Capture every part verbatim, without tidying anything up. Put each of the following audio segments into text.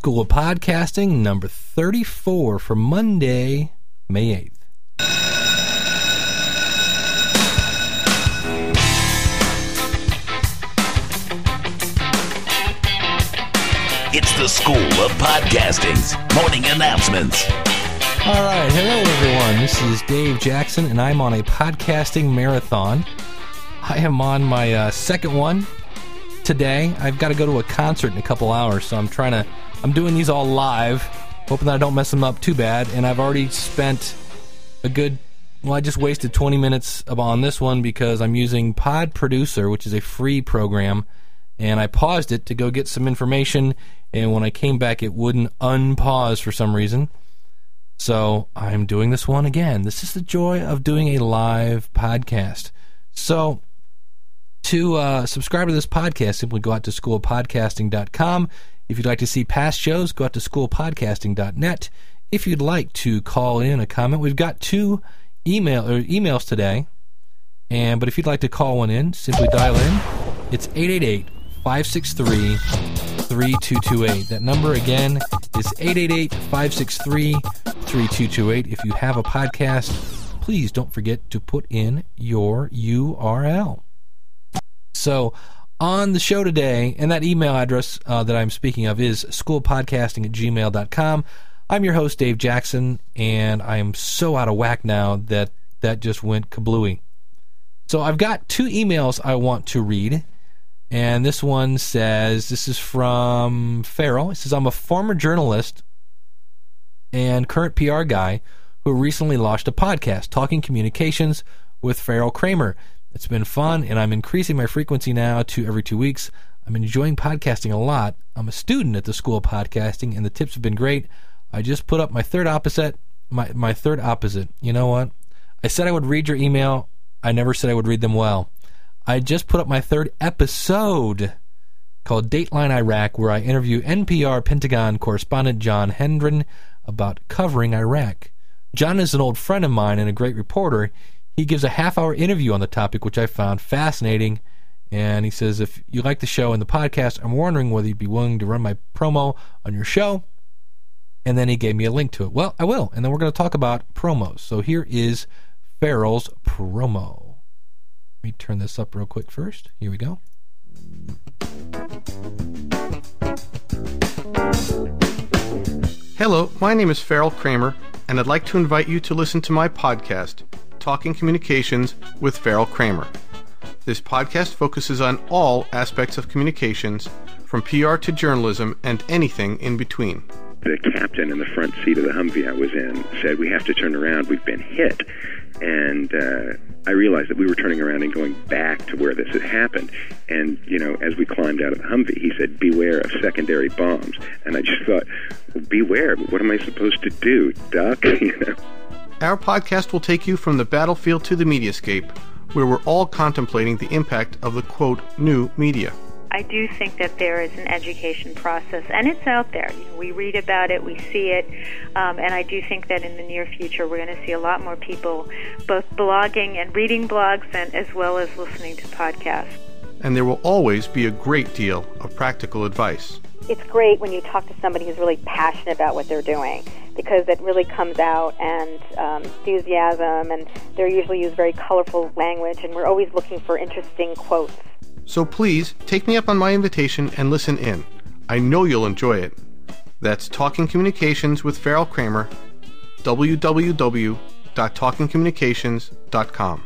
School of Podcasting, number thirty-four for Monday, May eighth. It's the School of Podcasting's morning announcements. All right, hello everyone. This is Dave Jackson, and I'm on a podcasting marathon. I am on my uh, second one today. I've got to go to a concert in a couple hours, so I'm trying to. I'm doing these all live, hoping that I don't mess them up too bad. And I've already spent a good. Well, I just wasted twenty minutes on this one because I'm using Pod Producer, which is a free program, and I paused it to go get some information. And when I came back, it wouldn't unpause for some reason. So I'm doing this one again. This is the joy of doing a live podcast. So to uh, subscribe to this podcast, simply go out to school podcasting dot com. If you'd like to see past shows, go out to school podcasting dot net. If you'd like to call in a comment, we've got two email or emails today. And but if you'd like to call one in, simply dial in. It's eight eight eight, five six three, three two two eight. That number again is eight eight eight, five six three, three two two eight. If you have a podcast, please don't forget to put in your U R L. So on the show today, and that email address uh, that I'm speaking of is schoolpodcasting at gmail dot com. I'm your host, Dave Jackson, and I am so out of whack now that that just went kablooey. So I've got two emails I want to read. And this one says, this is from Farrell. It says, I'm a former journalist and current P R guy who recently launched a podcast, Talking Communications with Farrell Kramer. It's been fun, and I'm increasing my frequency now to every two weeks. I'm enjoying podcasting a lot. I'm a student at the School of Podcasting, and the tips have been great. I just put up my third opposite. My, my third opposite. You know what? I said I would read your email. I never said I would read them well. I just put up my third episode called Dateline Iraq, where I interview N P R Pentagon correspondent John Hendren about covering Iraq. John is an old friend of mine and a great reporter. He gives a half-hour interview on the topic, which I found fascinating. And he says, if you like the show and the podcast, I'm wondering whether you'd be willing to run my promo on your show. And then he gave me a link to it. Well, I will. And then we're going to talk about promos. So here is Farrell's promo. Let me turn this up real quick first. Here we go. Hello, my name is Farrell Kramer, and I'd like to invite you to listen to my podcast, Talking Communications with Farrell Kramer. This podcast focuses on all aspects of communications, from P R to journalism and anything in between. The captain in the front seat of the Humvee I was in said, we have to turn around, we've been hit. And uh, I realized that we were turning around and going back to where this had happened. And, you know, as we climbed out of the Humvee, he said, beware of secondary bombs. And I just thought, well, beware, but what am I supposed to do? Duck? You know? Our podcast will take you from the battlefield to the mediascape, where we're all contemplating the impact of the, quote, new media. I do think that there is an education process, and it's out there. You know, we read about it, we see it, um, and I do think that in the near future we're going to see a lot more people both blogging and reading blogs, and as well as listening to podcasts. And there will always be a great deal of practical advice. It's great when you talk to somebody who's really passionate about what they're doing, because it really comes out, and um, enthusiasm, and they usually use very colorful language, and we're always looking for interesting quotes. So please, take me up on my invitation and listen in. I know you'll enjoy it. That's Talking Communications with Farrell Kramer, w w w dot talking communications dot com.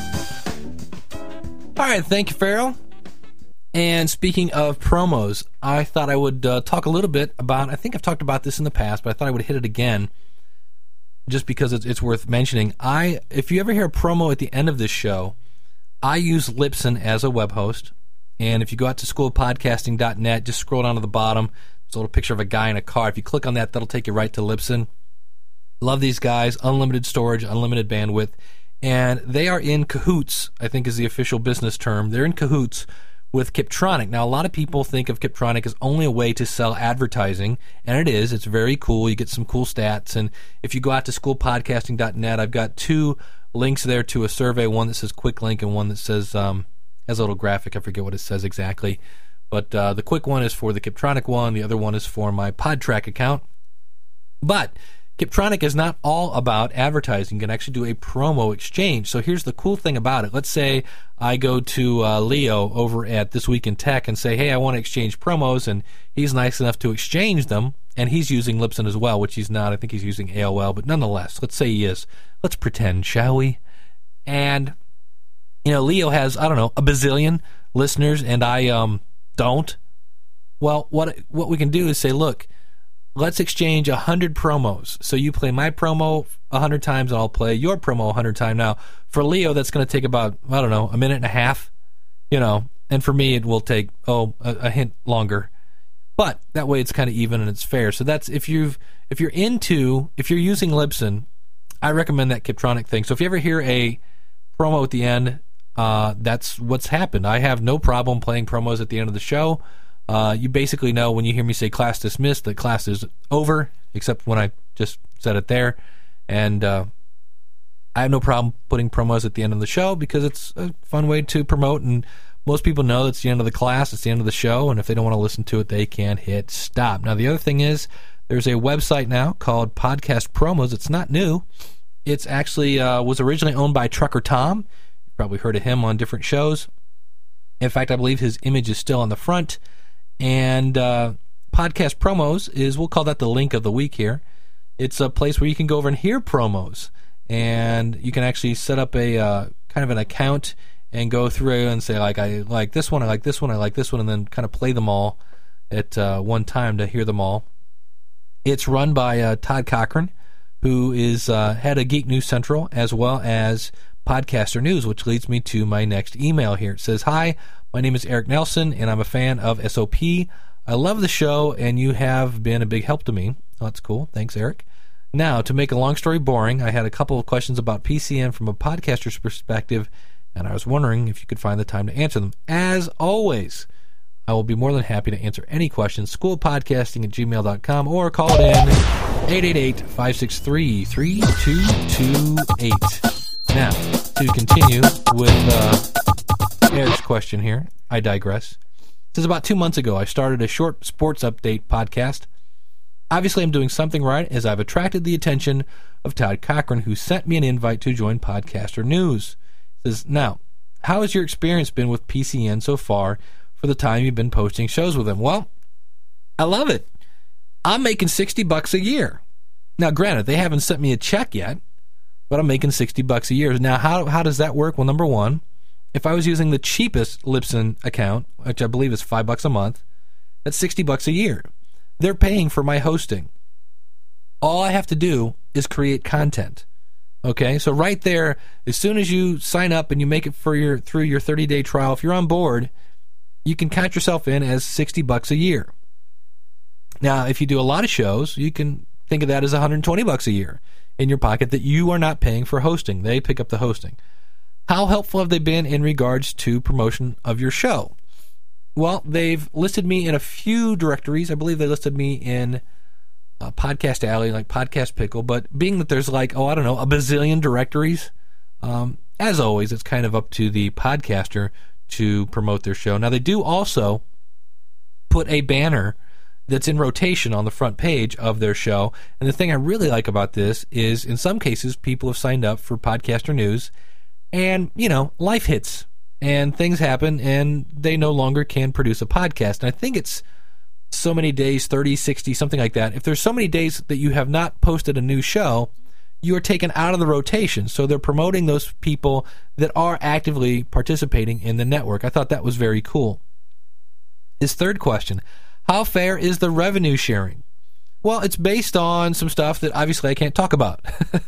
All right, thank you, Farrell. And speaking of promos, I thought I would uh, talk a little bit about, I think I've talked about this in the past, but I thought I would hit it again just because it's, it's worth mentioning. I, if you ever hear a promo at the end of this show, I use Libsyn as a web host, and if you go out to school podcasting dot net, just scroll down to the bottom. There's a little picture of a guy in a car. If you click on that, that'll take you right to Libsyn. Love these guys. Unlimited storage, unlimited bandwidth, and they are in cahoots, I think is the official business term. They're in cahoots with Kiptronic. Now, a lot of people think of Kiptronic as only a way to sell advertising, and it is. It's very cool. You get some cool stats, and if you go out to school podcasting dot net, I've got two links there to a survey, one that says quick link and one that says um, has a little graphic. I forget what it says exactly. But uh, the quick one is for the Kiptronic one. The other one is for my PodTrack account. But Kiptronic is not all about advertising. You can actually do a promo exchange. So here's the cool thing about it. Let's say I go to uh, Leo over at This Week in Tech and say, hey, I want to exchange promos, and he's nice enough to exchange them, and he's using Libsyn as well, which he's not. I think he's using A O L, but nonetheless, let's say he is. Let's pretend, shall we? And, you know, Leo has, I don't know, a bazillion listeners, and I um don't. Well, what what we can do is say, look, let's exchange one hundred promos. So you play my promo one hundred times, and I'll play your promo one hundred times. Now, for Leo, that's going to take about, I don't know, a minute and a half, you know, and for me, it will take, oh, a, a hint longer. But that way it's kind of even and it's fair. So that's, if you've, if you're into, if you're using Libsyn, I recommend that Kiptronic thing. So if you ever hear a promo at the end, uh, that's what's happened. I have no problem playing promos at the end of the show. Uh, you basically know when you hear me say class dismissed that class is over, except when I just said it there. And uh, I have no problem putting promos at the end of the show because it's a fun way to promote, and most people know it's the end of the class, it's the end of the show, and if they don't want to listen to it, they can hit stop. Now, the other thing is there's a website now called Podcast Promos. It's not new. It's actually uh, was originally owned by Trucker Tom. You've probably heard of him on different shows. In fact, I believe his image is still on the front. And uh, Podcast Promos is, we'll call that the link of the week here. It's a place where you can go over and hear promos. And you can actually set up a uh, kind of an account and go through and say, like, I like this one, I like this one, I like this one, and then kind of play them all at uh, one time to hear them all. It's run by uh, Todd Cochran, who is uh, head of Geek News Central, as well as Podcaster News, which leads me to my next email here. It says, hi, my name is Eric Nelson, and I'm a fan of S O P. I love the show, and you have been a big help to me. Oh, that's cool. Thanks, Eric. Now, to make a long story boring, I had a couple of questions about P C N from a podcaster's perspective, and I was wondering if you could find the time to answer them. As always, I will be more than happy to answer any questions. schoolpodcasting at gmail dot com, or call it in eight eight eight, five six three, three two two eight. Now, to continue with uh, Eric's question here, I digress. It says, about two months ago, I started a short sports update podcast. Obviously, I'm doing something right, as I've attracted the attention of Todd Cochran, who sent me an invite to join Podcaster News. It says, now, how has your experience been with P C N so far for the time you've been posting shows with him? Well, I love it. I'm making sixty bucks a year. Now, granted, they haven't sent me a check yet, but I'm making sixty bucks a year. Now, how how does that work? Well, number one, if I was using the cheapest Libsyn account, which I believe is five bucks a month, that's sixty bucks a year. They're paying for my hosting. All I have to do is create content. Okay, so right there, as soon as you sign up and you make it for your through your thirty-day trial, if you're on board, you can count yourself in as sixty bucks a year. Now, if you do a lot of shows, you can think of that as one hundred twenty bucks a year in your pocket that you are not paying for hosting. They pick up the hosting. How helpful have they been in regards to promotion of your show? Well, they've listed me in a few directories. I believe they listed me in uh, Podcast Alley, like Podcast Pickle, but being that there's like, oh, I don't know, a bazillion directories, um, as always, it's kind of up to the podcaster to promote their show. Now, they do also put a banner that's in rotation on the front page of their show, and the thing I really like about this is, in some cases, people have signed up for Podcaster News, and, you know, life hits. And things happen, and they no longer can produce a podcast. And I think it's so many days, thirty, sixty, something like that. If there's so many days that you have not posted a new show, you are taken out of the rotation. So they're promoting those people that are actively participating in the network. I thought that was very cool. His third question, how fair is the revenue sharing? Well, it's based on some stuff that obviously I can't talk about.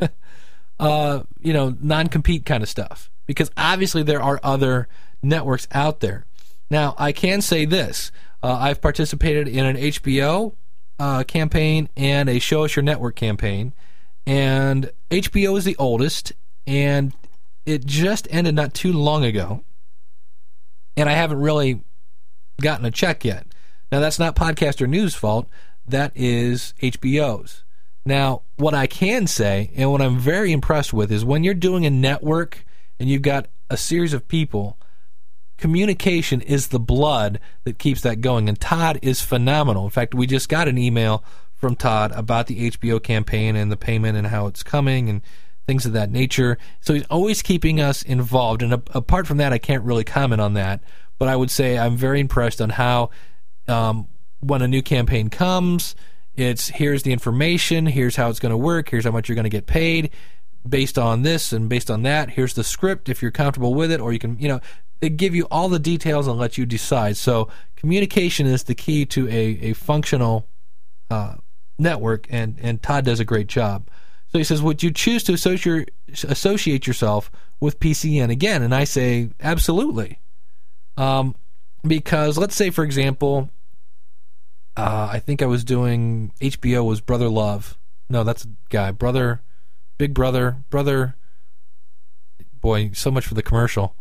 uh, you know, non-compete kind of stuff. Because obviously there are other networks out there. Now, I can say this. Uh, I've participated in an H B O uh, campaign and a Show Us Your Network campaign. And H B O is the oldest, and it just ended not too long ago. And I haven't really gotten a check yet. Now, that's not Podcaster News' fault. That is H B O's. Now, what I can say, and what I'm very impressed with, is when you're doing a network and you've got a series of people, communication is the blood that keeps that going, and Todd is phenomenal. In fact, we just got an email from Todd about the H B O campaign and the payment and how it's coming and things of that nature. So he's always keeping us involved, and a- apart from that, I can't really comment on that, but I would say I'm very impressed on how um, when a new campaign comes, it's here's the information, here's how it's going to work, here's how much you're going to get paid based on this and based on that, here's the script if you're comfortable with it, or you can, you know, they give you all the details and let you decide. So communication is the key to a, a functional uh, network, and, and Todd does a great job. So he says, would you choose to associate associate yourself with P C N again? And I say, absolutely. Um, because let's say, for example, uh, I think I was doing, H B O was Brother Love. No, that's a guy. Brother, Big Brother, Brother, boy, so much for the commercial.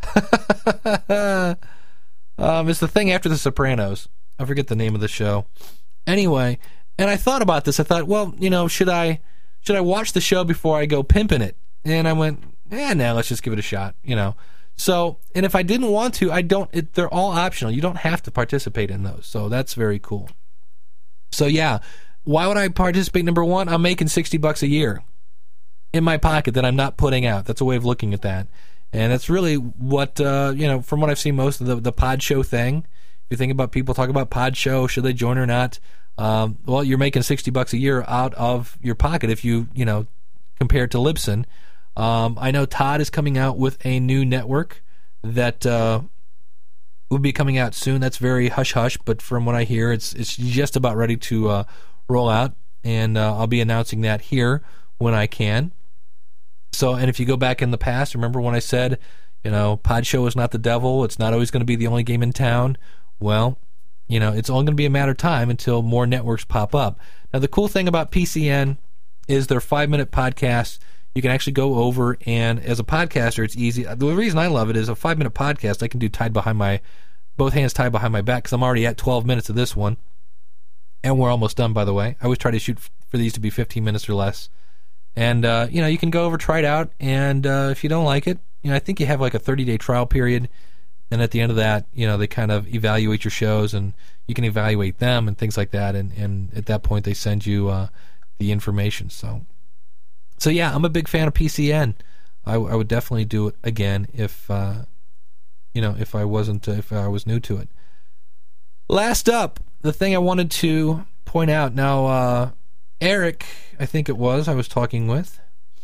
um, it's the thing after The Sopranos. I forget the name of the show. Anyway, and I thought about this. I thought, well, you know, should I... Should I watch the show before I go pimping it? And I went, eh, no, let's just give it a shot, you know. So, and if I didn't want to, I don't, it, they're all optional. You don't have to participate in those. So that's very cool. So yeah, why would I participate? Number one, I'm making sixty bucks a year in my pocket that I'm not putting out. That's a way of looking at that. And that's really what, uh, you know, from what I've seen most of the, the pod show thing. If you think about people talk about pod show, should they join or not? Um, well, you're making sixty bucks a year out of your pocket if you, you know, compare it to Libsyn. Um, I know Todd is coming out with a new network that uh, will be coming out soon. That's very hush-hush, but from what I hear, it's it's just about ready to uh, roll out, and uh, I'll be announcing that here when I can. So, and if you go back in the past, remember when I said, you know, pod show is not the devil, it's not always going to be the only game in town? Well, you know, it's only going to be a matter of time until more networks pop up. Now, the cool thing about P C N is their five-minute podcasts. You can actually go over, and as a podcaster, it's easy. The reason I love it is a five-minute podcast I can do tied behind my, both hands tied behind my back, because I'm already at twelve minutes of this one. And we're almost done, by the way. I always try to shoot for these to be fifteen minutes or less. And, uh, you know, you can go over, try it out, and uh, if you don't like it, you know, I think you have like a thirty-day trial period. And at the end of that, you know, they kind of evaluate your shows, and you can evaluate them and things like that. And, and at that point, they send you uh, the information. So, so yeah, I'm a big fan of P C N. I, I would definitely do it again if, uh, you know, if I wasn't, uh, if I was new to it. Last up, the thing I wanted to point out. Now, uh, Eric, I think it was, I was talking with.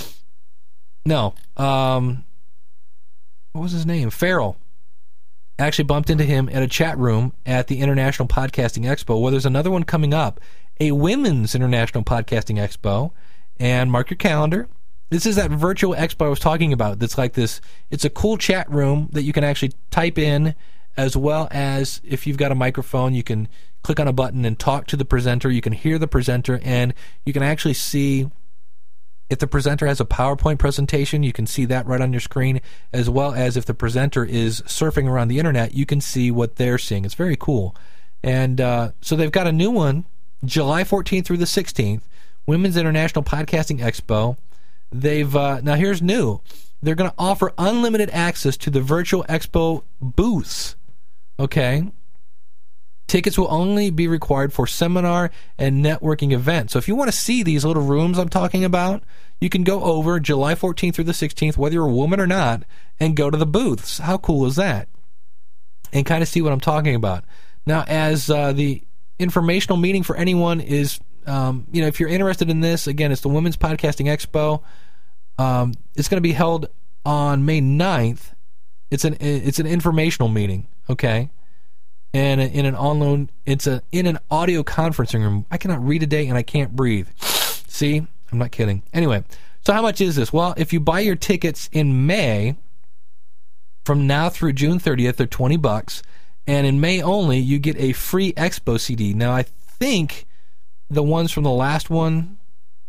No, um, what was his name? Farrell. Actually bumped into him at a chat room at the International Podcasting Expo. Well, there's another one coming up, a Women's International Podcasting Expo. And mark your calendar. This is that virtual expo I was talking about. That's like this, it's a cool chat room that you can actually type in, as well as if you've got a microphone, you can click on a button and talk to the presenter. You can hear the presenter, and you can actually see if the presenter has a PowerPoint presentation, you can see that right on your screen, as well as if the presenter is surfing around the internet, you can see what they're seeing. It's very cool. And uh, so they've got a new one, July fourteenth through the sixteenth, Women's International Podcasting Expo. They've uh, now here's new. They're going to offer unlimited access to the virtual expo booths. Okay? Tickets will only be required for seminar and networking events. So if you want to see these little rooms I'm talking about, you can go over July fourteenth through the sixteenth, whether you're a woman or not, and go to the booths. How cool is that? And kind of see what I'm talking about. Now, as uh, the informational meeting for anyone is, um, you know, if you're interested in this, again, it's the Women's Podcasting Expo. Um, it's going to be held on May ninth. It's an it's an informational meeting, okay? And in an online, it's a in an audio conferencing room. I cannot read a day and I can't breathe. See, I'm not kidding. Anyway, so how much is this? Well, if you buy your tickets in May, from now through June thirtieth, they're twenty bucks, and in May only, you get a free Expo C D. Now, I think the ones from the last one,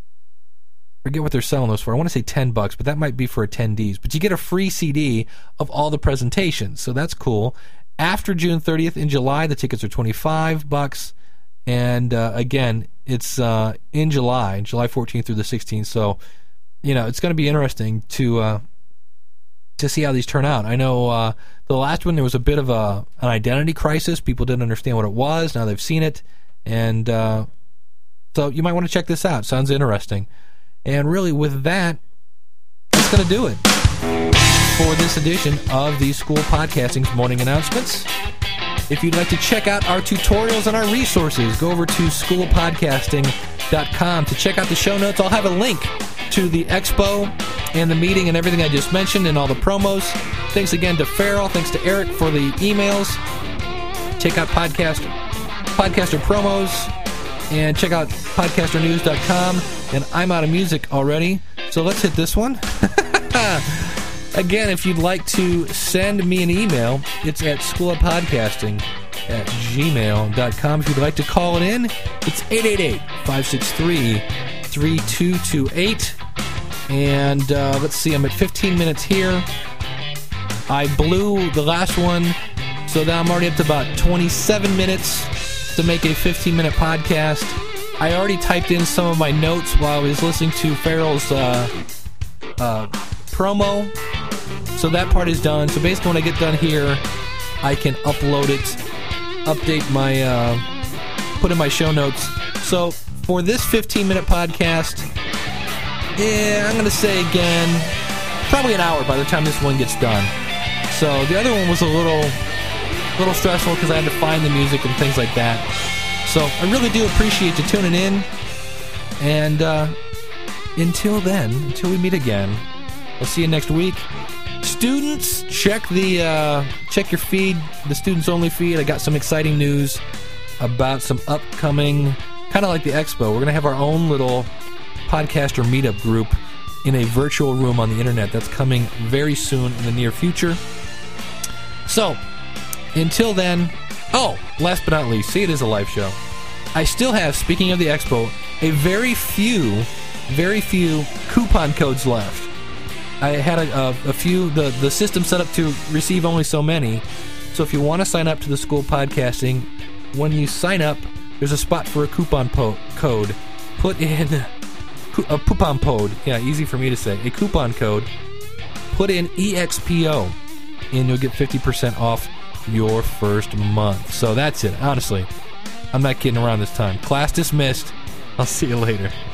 I forget what they're selling those for. I want to say ten bucks, but that might be for attendees. But you get a free C D of all the presentations, so that's cool. After June thirtieth in July, the tickets are twenty-five bucks, and uh, again, it's uh, in July, July fourteenth through the sixteenth. So, you know, it's going to be interesting to uh, to see how these turn out. I know uh, the last one, there was a bit of a an identity crisis. People didn't understand what it was. Now they've seen it. And uh, so you might want to check this out. Sounds interesting. And really, with that, that's going to do it for this edition of the School Podcasting's Morning Announcements. If you'd like to check out our tutorials and our resources, go over to school of podcasting dot com to check out the show notes. I'll have a link to the expo and the meeting and everything I just mentioned and all the promos. Thanks again to Farrell. Thanks to Eric for the emails. Check out podcast, podcaster promos and check out podcaster news dot com. And I'm out of music already, so let's hit this one. Again, if you'd like to send me an email, it's at school of podcasting at gmail dot com. If you'd like to call it in, it's eight eight eight, five six three, three two two eight. And uh, let's see, I'm at fifteen minutes here. I blew the last one, so now I'm already up to about twenty-seven minutes to make a fifteen-minute podcast. I already typed in some of my notes while I was listening to Farrell's uh, uh, promo. So that part is done. So basically when I get done here, I can upload it, update my, uh, put in my show notes. So for this fifteen-minute podcast, yeah, I'm going to say again, probably an hour by the time this one gets done. So the other one was a little, little stressful because I had to find the music and things like that. So I really do appreciate you tuning in. And uh, until then, until we meet again, I'll see you next week. Students, check the uh, check your feed, the students only feed. I got some exciting news about some upcoming, kind of like the expo. We're going to have our own little podcaster meetup group in a virtual room on the internet. That's coming very soon in the near future. So, until then, oh, last but not least, see, it is a live show. I still have, speaking of the expo, a very few, very few coupon codes left. I had a, a, a few, the, the system set up to receive only so many. So if you want to sign up to the School Podcasting, when you sign up, there's a spot for a coupon po- code. Put in a coupon code. Yeah, easy for me to say. A coupon code. Put in E X P O, and you'll get fifty percent off your first month. So that's it. Honestly, I'm not kidding around this time. Class dismissed. I'll see you later.